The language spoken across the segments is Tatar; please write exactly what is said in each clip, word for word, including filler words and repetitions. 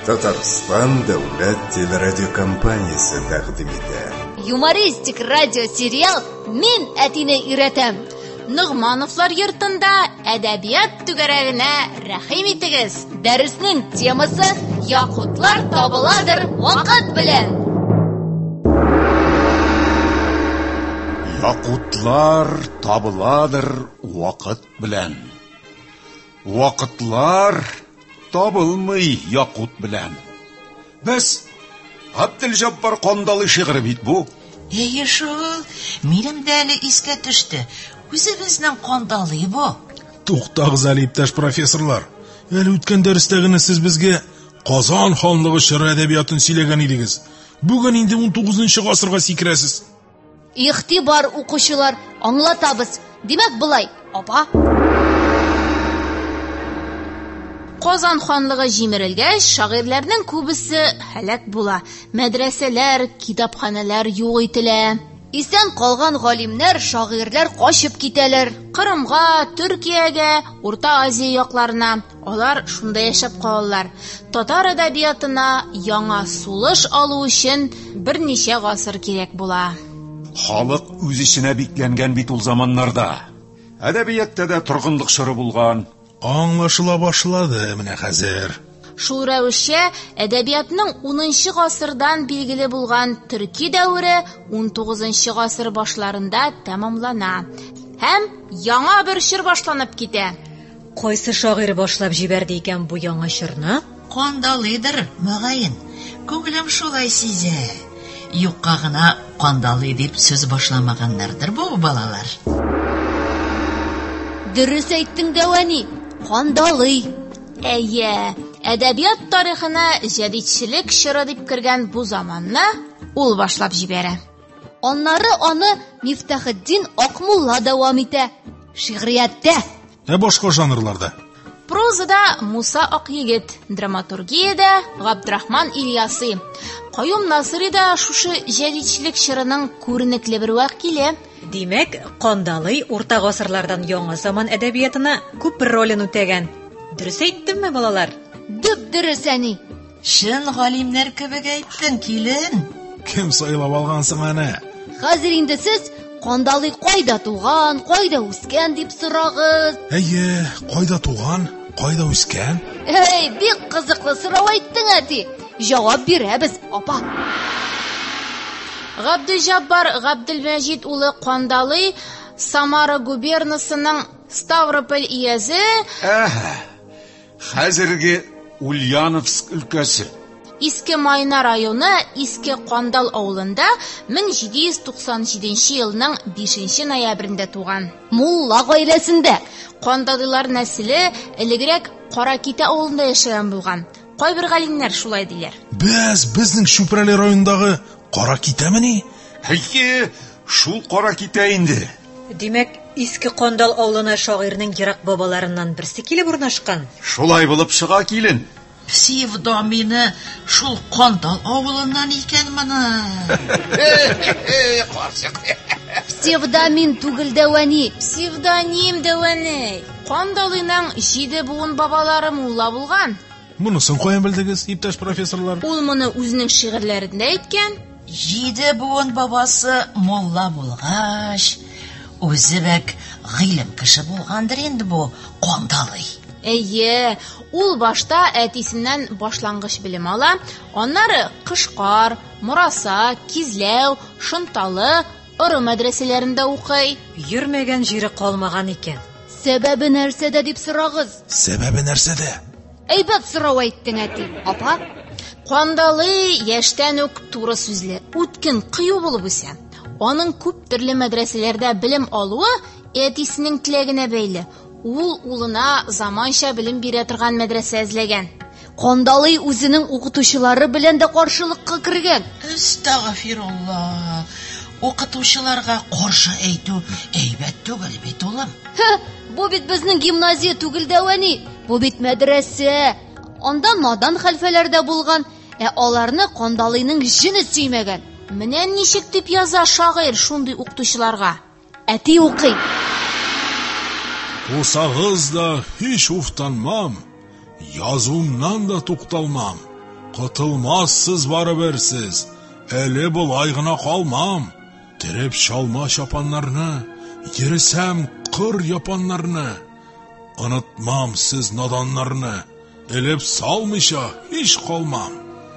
Татарстан дәүләт телерадиокомпаниясе тәкъдим итә. Юмористик радиосериал «Мин әтине өйрәтәм». Нугмановлар йортында әдәбият түгәрәгенә рәхим итегез. Дәреснең темасы «Якутлар табыладыр вакыт белән». Якутлар табыладыр вакыт белән. Вакытлар табылмый якут белән. Без Габделҗаббар Кандалы шигыре бит бу. Әйе шул, минем дә әле искә төште. Үзебезнең Кандалы бу. Туктагыз әле, иптәш профессорлар. Әле үткән дәрестә генә сез безгә Казан ханлыгы чоры әдәбиятын сөйләгән идегез. Бүген инде ун тугызынчы гасырга сикерәсез. Ихтибар укучылар, аңлатабыз. Димәк булай, апа. Казан ханлыгы җимерелгәч, шагыйрьләрнең күбесе һәлак була. Мәдрәсәләр, китапханәләр юк ителә. Исән калган галимнәр, шагыйрьләр качып китәләр. Кырымга, Төркиягә, Урта Азия якларына. Алар шунда яшәп калалар. Татар әдәбиятына яңа сулыш алу өчен берничә гасыр кирәк була. Халык үз иченә бикләнгән бит ул заманнарда. Әдәбиятта да торгынлык чоры булган. Аңлашыла башлады менә хәзер. Шул рәвешчә әдәбиятның унынчы гасырдан билгеле булган төрки дәвре ун тугызынчы гасыр башларында тәмамлана. Һәм яңа бер чор башланып китә. Кайсы шагыйрь башлап җибәрде икән бу яңа чорны? Кандалыдыр, мөгаен. Күңелем шулай сизә. Юкка гына Кандалы дип сүз башламаганнардыр бу балалар. Дөрес әйттең, Дәвани. Кандалы. Әйе, әдәбият тарихына җәдитчелек чоры дип кергән бу заманны ул башлап җибәрә. Аннары аны Мифтахетдин Акмулла дәвам итә. Шигърияттә. Ә башка жанрларда? Прозада Муса Акъегет, драматургиядә Габдрахман Ильяси. Каюм Насыри да шушы җәдитчелек чорының күренекле бер вәкиле. Димәк, Кандалы урта гасырлардан яңа заман әдәбиятына күп ролен үтәгән. Дөрес әйттемме, балалар? Дөп дөрес, әни. Шын галимнәр кебек әйттең, килен. Кем сайлап алгансың аны? Хәзер инде сез Кандалы кайда туган, кайда үскән дип сорагыз. Әйе, кайда туган, кайда үскән? Эй, бик кызыклы сорау әйттең, әти. Җавап бирәбез, апа. Габделҗаббар Габделмәҗид улы Кандалы Самара губернасының Ставрополь иязе. Әһә. Хәзерге Ульяновск өлкәсе. Иске Майна районы Иске Кандал авылында мең җиде йөз туксан җиденче елның бишенче ноябрендә туган. Мулла гаиләсендә. Кандалылар нәселе элегрәк Караките авылында яшәгән булган. Кайбер галимнәр шулай диләр. Без безнең Шүпрәле районындагы Каракитәмени? Әйе, шул Караките инде. Димәк, Иске Кандал авылына шагыйрьнең ерак бабаларыннан берсе килеп урнашкан. Шулай булып чыга, килен. Псевдомины шул Кандал авылыннан икән моны. Псевдомин түгел, Дәвани. Псевдоним, Дәвани. Кандалының җиде буын бабалары мулла булган. Монысын каян белдегез, иптәш профессорлар? Ул моны үзенең шигырьләрендә әйткән. Җиде буын бабасы мулла булгач, үзе бәк гыйлем кеше булгандыр инде бу Кандалы. Әйе, ул башта әтисеннән башлангыч белем ала, аннары Кышкар, Мураса, Кизләү, Шынталы, Оры мәдрәсәләрендә укый. Йөрмәгән җире калмаган икән. Сәбәбе нәрсәдә дип сорагыз? Сәбәбе нәрсәдә? Әйбәт сорау әйттең, әти. Апа, Кандалы яшьтән үк туры сүзле, үткен кыю булып үсә. Аның күп төрле мәдрәсәләрдә белем алуы әтисенең теләгенә бәйле. Ул улына заманча белем бирә торган мәдрәсә эзләгән. Кандалы үзенең укытучылары белән дә каршылыкка кергән. Астагфирулла. Укытучыларга каршы әйтү әйбәт түгел бит, улым. Бу бит безнең гимназия түгел, Дәвани. Бу бит мәдрәсә. Анда надан хәлфәләр дә булган, ә аларны Кандалының җине сөймәгән. Менә ничек дип яза шагыйрь шундый укытучыларга? Әти укый. Усагыз да һич уфтанмам, язуымнан да тукталмам. Котылмассыз барыбер сез. Әле булай гына калмам. Тереп шалма чапаннарны, йөресәм кыр япаннарны. Онытмам сез наданнарны. Элеп салмыйча һич калмам.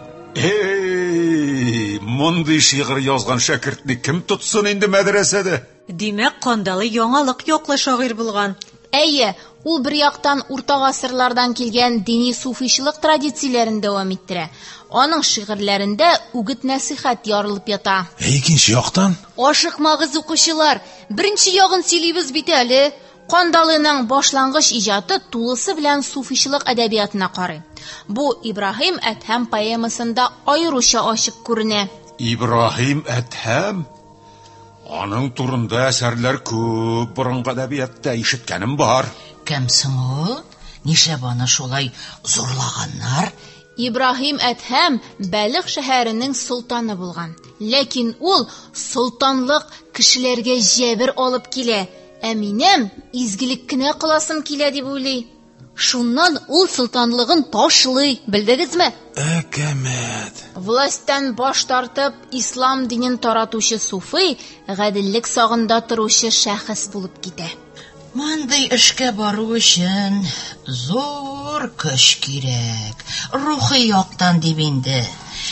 Эй, мондый шигырь язган шәкертне кем тотсын инде мәдрәсәдә? Димәк, Кандалы яңалык яклы шагыйрь булган. Әйе, ул бер яктан урта гасырлардан килгән дини суфыйчылык традицияләрен дәвам иттерә. Аның шигырьләрендә үгет-нәсихәт ярылып ята. Ә икенче яктан? Ашыкмагыз укучылар, беренче ягын сөйлибез бит әле. Кандалының башлангыч иҗаты тулысы белән суфыйчылык әдәбиятына карый. Бу Ибраһим Әдһәм поэмасында аеруча ачык күренә. Ибраһим Әдһәм? Аның турында әсәрләр күп борынгы әдәбиятта ишеткәнем бар. Кемсең ул? Нишләп аны шулай зурлаганнар? Ибраһим Әдһәм Бәлих шәһәренең солтаны булган. Ләкин ул солтанлык кешеләргә җәбер алып килә. Ә минем изгелек кенә кыласым килә дип уйлый. Шуннан ул солтанлыгын ташлый, белдегезме? Әкәмәт. Властьтан баш тартып, ислам динен таратучы суфый, гаделлек сагында торучы шәхес булып китә. Мондый эшкә бару өчен зур көч кирәк. Рухи яктан дип инде.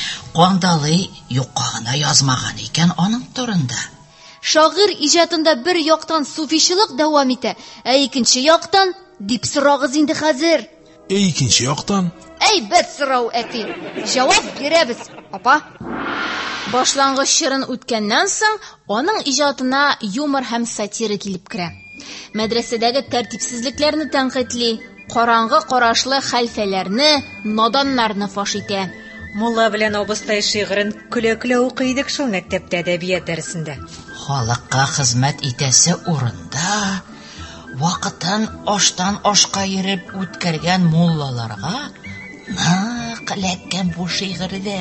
Кандалы юкка гына язмаган икән аның турында. Шагыйрь иҗатында бер яктан суфийчылык дәвам итә, ә икенче яктан дип сорагыз инде хәзер. Ә икенче яктан? Әй, бер сорау әти. Җавап бирәбез, апа. Башлангыч чорын үткәннән соң аның иҗатына юмор һәм сатира килеп керә. Мәдрәсәдәге тәртипсезлекләрне тәнкыйтьли, караңгы карашлы хәлфәләрне, наданнарны фаш итә. Мулла белән абыстай шигырен көлә-көлә укый идек шул мәктәптә әдәбият дәресендә. Халыкка хезмәт итәсе урында вакытын аштан ашка йөреп үткәргән муллаларга нык эләккән бу шигырьдә.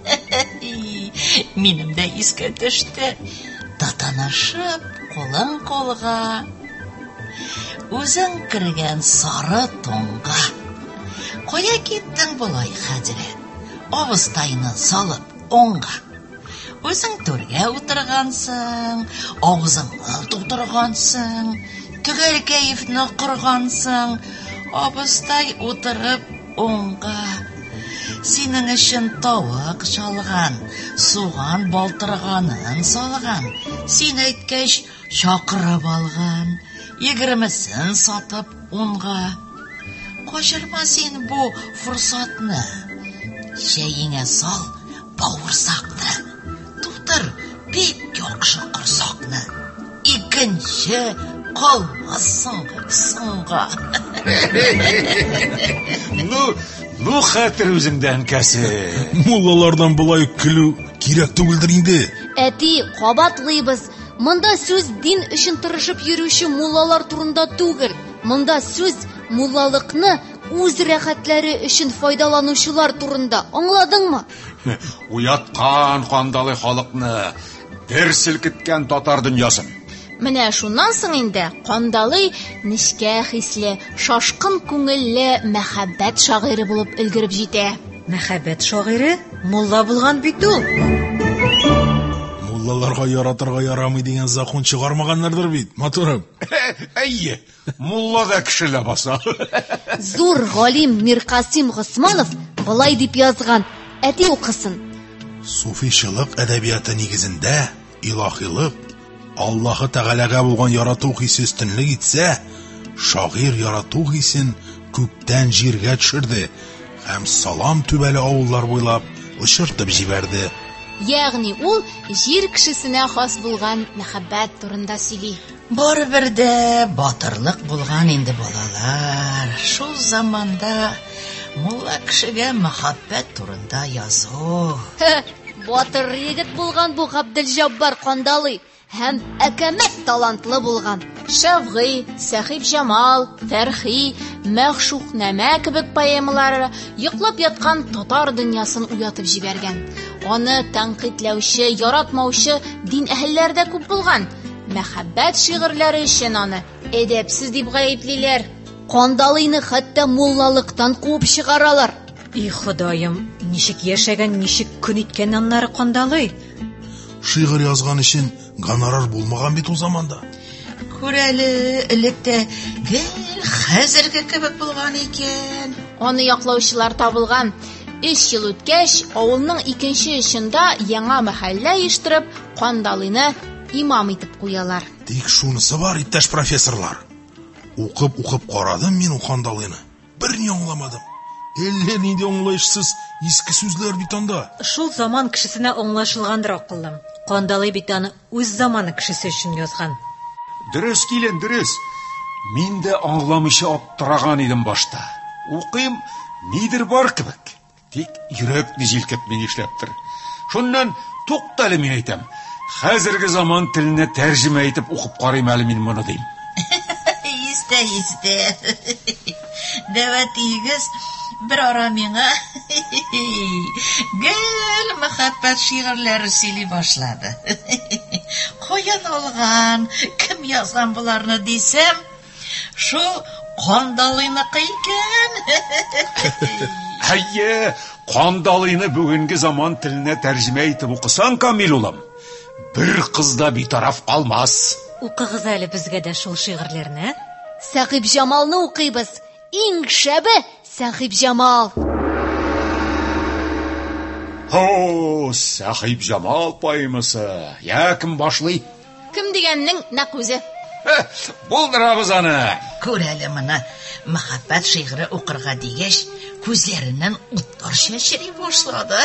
Минем дә искә төште. Татанашып, кулын кулга, үзең кергән сары тонга. Кая киттең булай, хәзрәт? Абыстайны салып оңга. Үзең түргә утыргансың, авызыңны тутыргансың, төгәл кәефне кыргансың, абыстай утырып оңга. Синең өчен тавык чалган, суган балтырганын салган, син әйткәч чакырып алган, егермесен сатып унга. Качырма син бу фурсатны. Чәйеңә сал бавырсакны, тутыр бик яхшы корсакны. Икенче калмассың соңга. Ну, ну хәтер үзеңдән кәсе. Муллалардан булай көлү кирәк түгелдер инде. Әти, кабатлыйбыз. Монда сүз дин өчен тырышып йөрүче муллалар турында түгел. Монда сүз муллалыкны үз рәхәтләре өчен файдаланучылар турында. Аңладыңмы? Уяткан Кандалы халыкны дер селкеткән татар дөньясын. Менә шуннан соң инде Кандалы нечкә хисле, шашкын күңелле мәхәббәт шагыйре булып өлгереп җитә. Мәхәббәт шагыйре мулла булган бит ул. Муллаларга яратырга ярамый дигән закон чыгармаганнардыр бит, матурым. Әйе, мулла да кешелә баса. Зур галим Миркасим Госманов былай дип язган. Әти укысын. Суфийчылык әдәбияты нигезендә илаһилык, Аллаһы Тәгаләгә булган ярату хисе өстенлек итсә, шагыйрь ярату хисен күктән җиргә төшерде һәм салам түбәле авыллар буйлап очыртып җибәрде. Ягъни ул җир кешесенә хас булган мәхәббәт турында сөйли. Барыбер дә батырлык булган инде балалар. Шул заманда мулла кешегә мәхәббәт турында язу. Батыр егет булган бу Габделҗаббар Кандалы һәм әкәмәт талантлы булган. Шәфгый, Сәхиб Җамал, Фәрхи, Мәхшухнамә кебек поэмалары йоклап яткан татар дөньясын уятып җибәргән. Аны тәнкыйтьләүче, яратмаучы дин әһелләре дә күп булган. Мәхәббәт шигырьләре өчен аны әдәпсез дип гаеплиләр. Кандалыйны хәтта муллалыктан куып чыгаралар. И Ходаем, ничек яшәгән, ничек көн иткән аннары Кандалый? Шигырь язган өчен гонорар булмаган бит ул заманда. Күрәле, электә гел хәзерге кебек булган икән. Аны яклаучылар табылган. Өч ел үткәч, авылның икенче очында яңа мәхәллә оештырып, Кандалыйны имам итеп куялар. Тик шунысы бар, иптәш профессорлар. Укып-укып карадым мин ул Кандалыйны. Берни аңламадым. Әллә нинди аңлаешсыз иске сүзләр бит анда. Шул заман кешесенә аңлашылгандыр акыллым. Кандалый бит аны үз заманы кешесе өчен язган. Дөрес килен, дөрес. Мин дә аңламыйча аптыраган идем башта. Укыйм, нидер бар кебек. Тик йөрәкне җилкәтми эшләптер. Шуннан туктале мин әйтәм. Хәзерге заман теленә тәрҗемә итеп укып карыйм әле мин моны дим. Истә, истә. Дәват игез bir ara миңа гел мәхәббәт шигырьләре сөйли башлады. Каян алган, кем язган буларны дисәм, шул Кандалыйныкы икән. Әйе, Кандалыйны бүгенге заман теленә тәрҗемә итеп укысаң, Камил улым, бер кыз да битараф калмас. Укыгыз әле безгә дә шул шигырьләрне. Сәхип Җамалны укыйбыз. Иң шәбе Сәхип Җамал. О, Сәхип Җамал поэмасы. Я кем башлый? Кем дигәннең нәкъ үзе. Булдырабыз аны. Күрәле моны, мәхәббәт шигыре укырга дигәч, күзләреннән утлар чәчри башлады.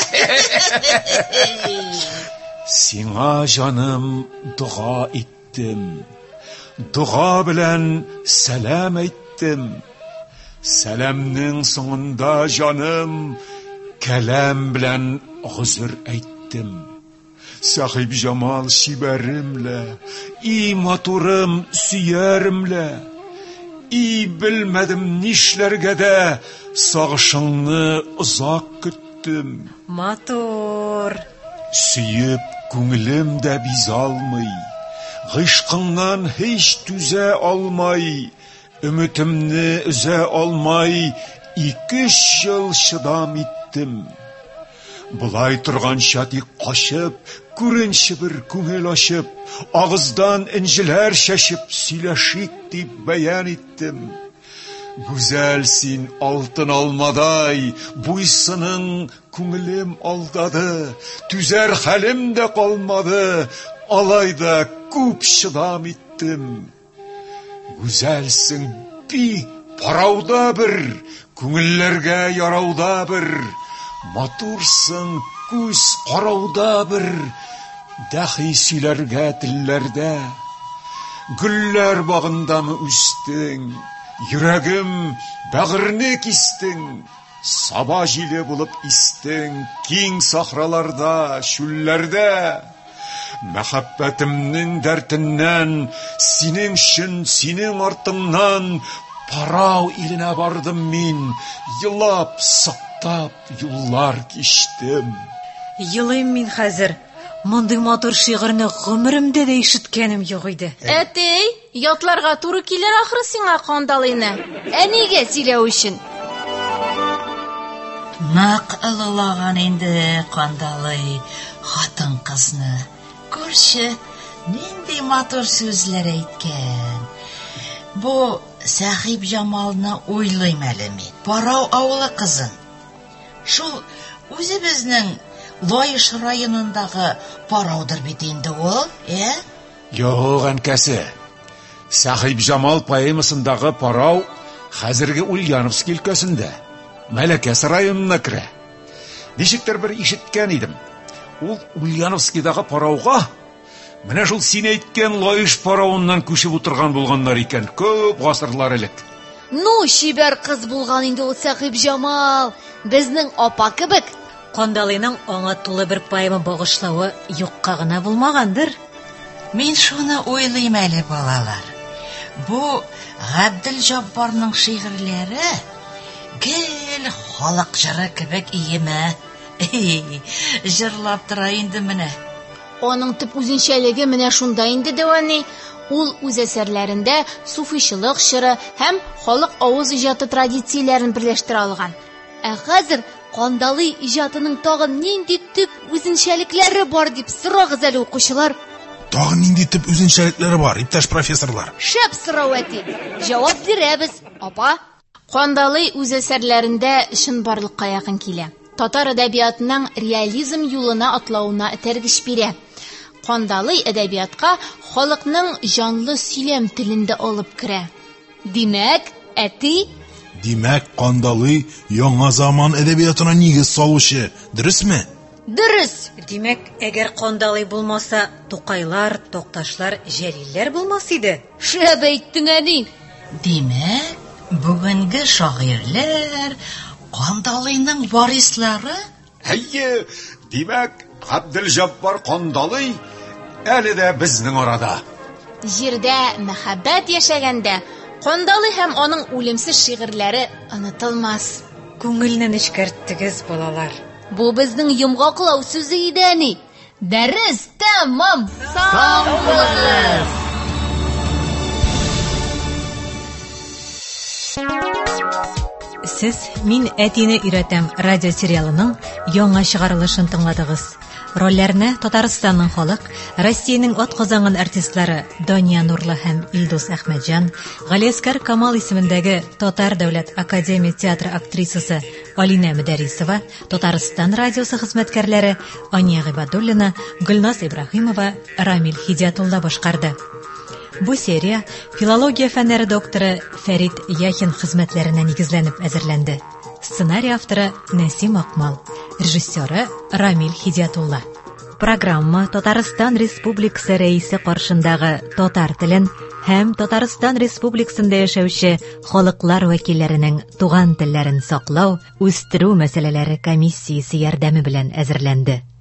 Сиңа җаным дуга иттем. Дуга белән сәлам әйттем. Сәламның соңында җаным кәлам белән гызыр әйттем. Сәхип Җамал шибәремлә, и матурым сөяремлә, и белмәдем нишләргә дә сагышыңны озак көттем. Матур. Сөеп күңелем дә бизалмый, гышкыңнан һич түзә алмай, өметемне өзә алмай, ике-өч ел шыдам иттем. Булай торганча тик качып, күренче бер күңел ачып, агыздан инҗеләр чәчеп сөйләшик дип бәян иттем. Гүзәл син алтын алмадай, буйсының күңелем алдады, түзәр хәлем дә калмады, алайда күп шыдам иттем. Гүзәлсең бик парауда бер, күңелләргә ярауда бер, матурсың күз карауда бер, дәхи сөйләргә телләрдә. Гөлләр багындамы үстең, йөрәгем бәгырне кистең, саба җиле булып истең, киң сахраларда, чүлләрдә. Мәхәббәтемнең дәртеннән, синең өчен, синең артыңнан парау иленә бардым мин, елап, сактап юллар кичтем. Елыйм мин хәзер. Мондый матур шигырьне гомеремдә дә ишеткәнем юк иде. Әтей, ятларга туры килер ахры сиңа Кандалыйны. Әнигә сөйләү өчен. Нак ылылаган инде Кандалый хатын кызны. Күрче, нинди матур сүзләр әйткән. Бу Сәхип Җамалны уйлыйм әле мин. Парау авылы кызын. Шул үзебезнең Лаеш районындагы параудыр бит инде ул, э? Юк, әнкәсе. Сәхип Җамал поэмасындагы парау хәзерге Ульяновск өлкәсендә, Мәләкәс районына керә. Ничектер бер ишеткән идем. Ул Ульяновскидагы парауга менә шул син әйткән Лаеш паравыннан күчеп утырган булганнар икән, күп гасырлар элек. Ну, шибәр кыз булган инде ул Сәхип Җамал. Безнең апа кебек. Кандалыйның аңа тулы бер поэма багышлавы юкка гына булмагандыр. Мин шуны уйлыйм әле, балалар. Бу Габдел Җаббарның шигырьләре гел халык җыры кебек иеме. Җырлап тора инде менә. Аның төп үзенчәлеге менә шунда инде, Дәвани. Ул үз әсәрләрендә суфийчылык чоры һәм халык авыз иҗаты традицияләрен берләштерә алган. Ә хәзер Кандалый иҗатының тагын нинди төп үзенчәлекләре бар дип сорагыз әле укучылар. Тагын нинди төп үзенчәлекләре бар, иптәш профессорлар? Шәп сорау әти. Җавап бирәбез, апа. Кандалый үз әсәрләрендә чынбарлыкка якын килә. Татар әдәбиятының реализм юлына атлауына этәргеч бирә. Кандалый әдәбиятка халыкның җанлы сөйләм телендә алып керә. Димәк, әти, Димәк, Кандалый яңа заман әдәбиятына нигез салучы, дөресме? дөрес. Димәк, әгәр Кандалый булмаса, Тукайлар, Токташлар, Җәлилләр булмас иде. Шәп әйттең, әни. Димәк, бүгенге шагыйрьләр Кандалыйның варислары? Әйе, димәк, Габделҗаббар Кандалый әле дә безнең арада. Җирдә мәхәббәт яшәгәндә, Кандалый һәм аның үлемсез шигырьләре онытылмас. Күңелнән эшкәрттегез, балалар. Бу безнең йомгаклау сүзе иде, әни. Дәрес тәмам. Сау булыгыз. Сез «Мин әтине өйрәтәм» радиосериалының яңа чыгарылышын тыңладыгыз. Рольләрне Татарстанның халык, Россиянең атказанган артистлары Дания Нурлы һәм Илдус Әхмәтҗан, Галиәскәр Камал исемендәге Татар дәүләт академия театры актрисасы Алина Мөдәрисова, Татарстан радиосы хезмәткәрләре Ания Гыйбадуллина, Гөлназ Ибраһимова, Рамил Хидиятулла башкарды. Бу серия филология фәннәре докторы Фәрит Яхин хезмәтләренә нигезләнеп әзерләнде. Сценарий авторы Нәсим Акмал, режиссеры Рамил Хидиятулла. Программа Татарстан Республикасы рәисе каршындагы татар телен һәм Татарстан Республикасында яшәүче халыклар вәкилләренең туган телләрен саклау, үстерү мәсьәләләре комиссиясе ярдәме белән әзерләнде.